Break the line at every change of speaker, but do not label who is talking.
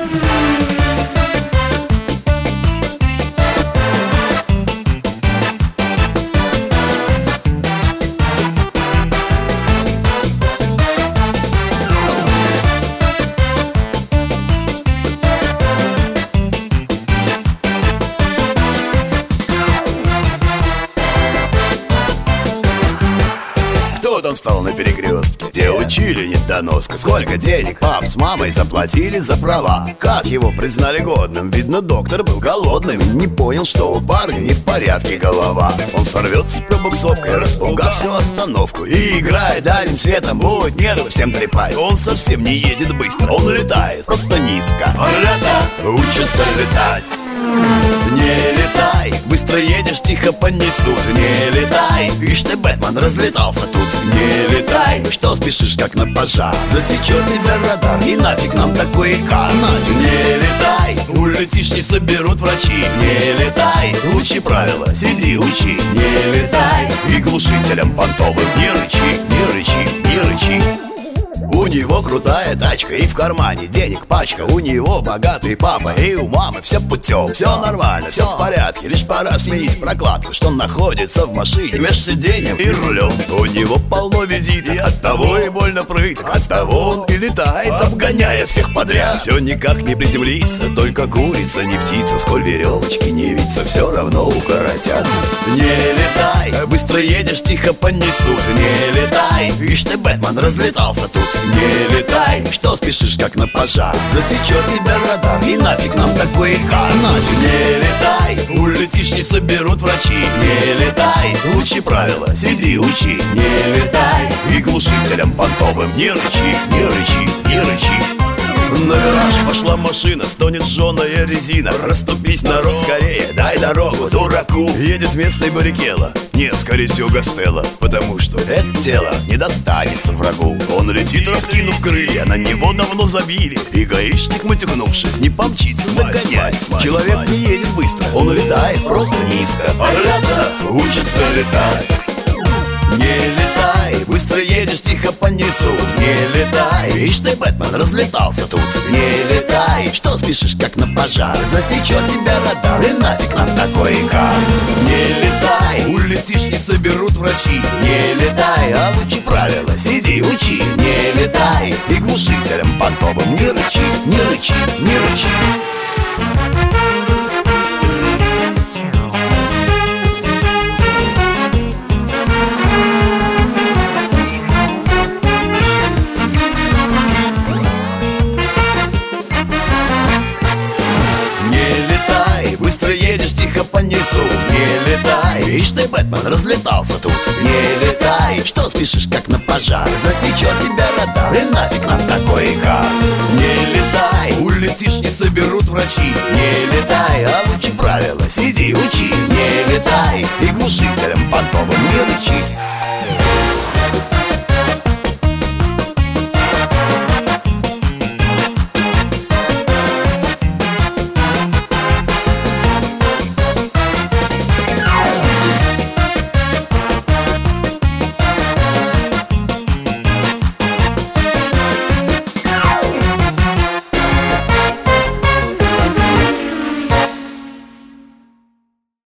Тут он встал на перекрестке, где учили недоноска. Сколько денег пап с мамой заплатили за права. Как его признали годным, видно, доктор был голодным. Не понял, что у парня не в порядке голова. Он сорвется с пробуксовкой, распугав всю остановку, и играет дальним светом, будет нервы всем трепать. Он совсем не едет быстро, он летает просто низко. Ребята учатся летать. Не летай, быстро едешь, тихо понесут. Не летай, ишь ты, Бэтмен, разлетался тут. Не летай, что спешишь, как на пожар. Засечет тебя радар, и нафиг нам такой икар. Нафиг. Не летай, улетишь, не соберут врачи. Не летай, учи правила, сиди, учи. Не летай, и глушителям понтовым не рычи, не рычи, не рычи. У него крутая тачка и в кармане денег пачка. У него богатый папа и у мамы все путем. Все нормально, все в порядке, лишь пора сменить прокладку, что находится в машине между сиденьем и рулем. У него полно визитов, оттого и больно прыток. Оттого он и летает, обгоняя всех подряд. Все никак не приземлится, только курица, не птица. Сколь веревочки не виться, все равно укоротятся. Не летай, быстро едешь, тихо понесут. Не летай, ишь ты, Бэтмен, разлетался тут. Не летай, что спешишь, как на пожар. Засечет тебя радар, и нафиг нам такой икар. Нафиг. Не летай, улетишь, не соберут врачи. Не летай, учи правила, сиди, учи. Не летай, и глушителям понтовым не рычи, не рычи, не рычи. На вираж пошла машина, стонет жженая резина. Расступись, народ, скорее, дай дорогу дураку. Едет местный баррикела, нет, скорее всего, Гастелло, потому что это тело не достанется врагу. Он летит, раскинув крылья, на него давно забили. И гаишник, матюкнувшись, не помчится догонять. Человек не едет быстро, он летает просто низко. А ребята учатся летать. Не летай, быстро едешь, тихо понесут. Не летай, ишь ты, Бэтмен, разлетался тут. Не летай, что спешишь, как на пожар. Засечет тебя радар, и нафиг нам такой икар. Не летай, улетишь, не соберут врачи. Не летай, а учи правила, сиди, учи. Не летай, и глушителям понтовым не рычи, не рычи, не рычи. Быстро едешь, тихо понесут. Не летай, ишь ты, Бэтмен, разлетался тут. Не летай, что спешишь, как на пожар. Засечет тебя радар, и нафиг нам такой икар. Не летай, улетишь, не соберут врачи. Не летай, а учи правила, сиди, учи. Не летай, и глушителям понтовым не рычи.